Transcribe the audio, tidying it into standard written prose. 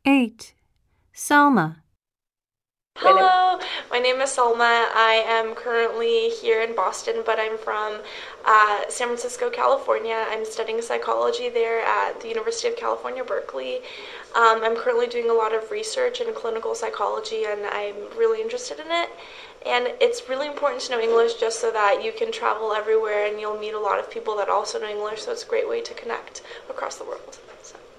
8. Selma. Hello, my name is Salma. I am currently here in Boston, but I'm from San Francisco, California. I'm studying psychology there at the University of California, Berkeley. I'm currently doing a lot of research in clinical psychology, and I'm really interested in it. And it's really important to know English just so that you can travel everywhere and you'll meet a lot of people that also know English, so it's a great way to connect across the world. So.